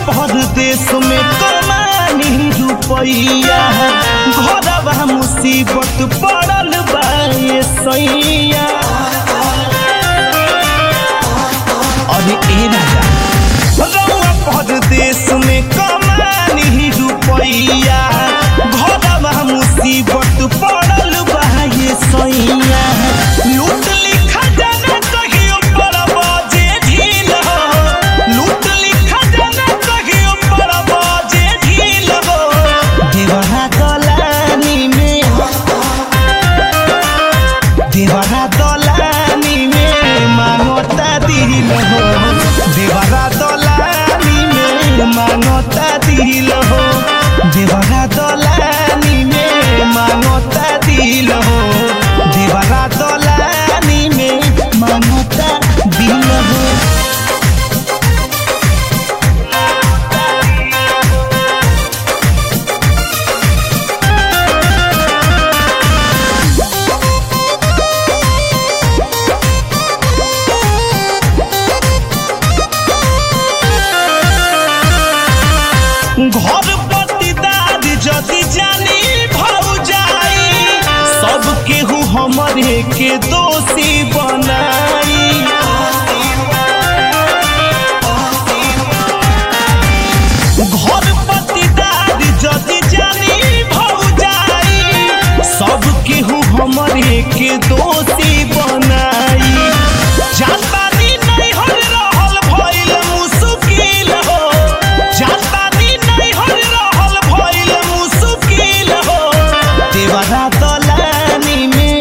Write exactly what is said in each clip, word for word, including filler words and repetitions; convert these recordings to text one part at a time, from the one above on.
परदेश में कमानी रुपैया घरवा मुसीबत पड़ल बा ये सैया। अरे ए राजा रउआ परदेश में कमानी रुपैया घरवा मुसीबत पड़ल बा ये सैया। लूट लिखा जाना कहियो पड़बा जे ढील हो, लूट लिखा जाना कहियो पड़बा जे ढील हो। देवरा दलानी में देवरा दलानी में मांगता दिल हो, देवरा दलानी में मांगता दिल हो, देवरा दलानी में मांगता दिल हो, देवरा दलानी में मांगता दिल हो। घर पतिदार जदि जानी भौजाई सब केहू हमरे के दोषी बनाई। घर पतिदार जदि जानी भौजाई सब केहू हमरे के दोषी बनाई। जानतानी नहीं हर रहल भइल मुश्किल हो, जानतानी नहीं हर रहल भइल मुश्किल हो। देवरा दलानी में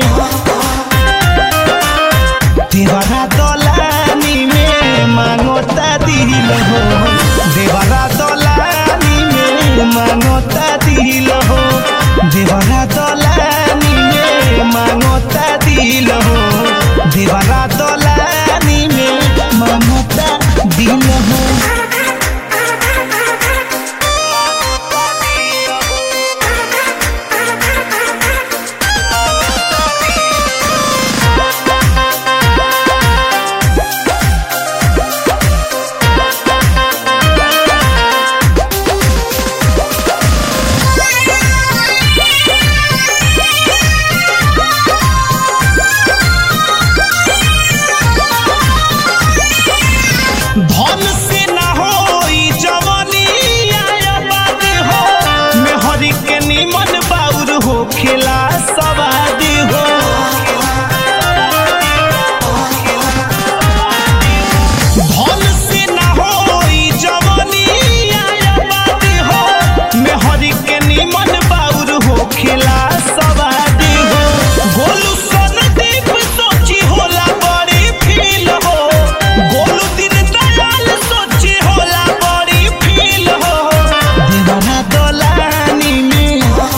देवरा दलानी में मांगता दिल हो, देवरा दलानी में मांगता दिल हो, देवरा दलानी में मांगता दिल हो, देवरा दलानी में मांगता दिल हो। धन से ना होई जवानी आबाद हो, मेहरी के निमन बाउर हो खेला सवाद हो। धन से ना होई जवानी आबाद हो, मेहरी के निमन बाउर हो खेला सवाद हो। गोलू सन दीप सोची होला बड़ी फील हो, गोलू दिन सोची होला बड़ी फील हो। देवरा दलानी में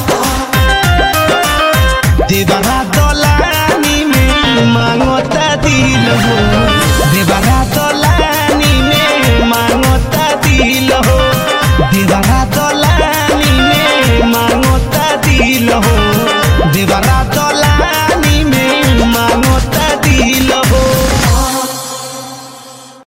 देवरा दलानी में मांगता दिल हो, देवरा दलानी में मांगता दिल हो, देवरा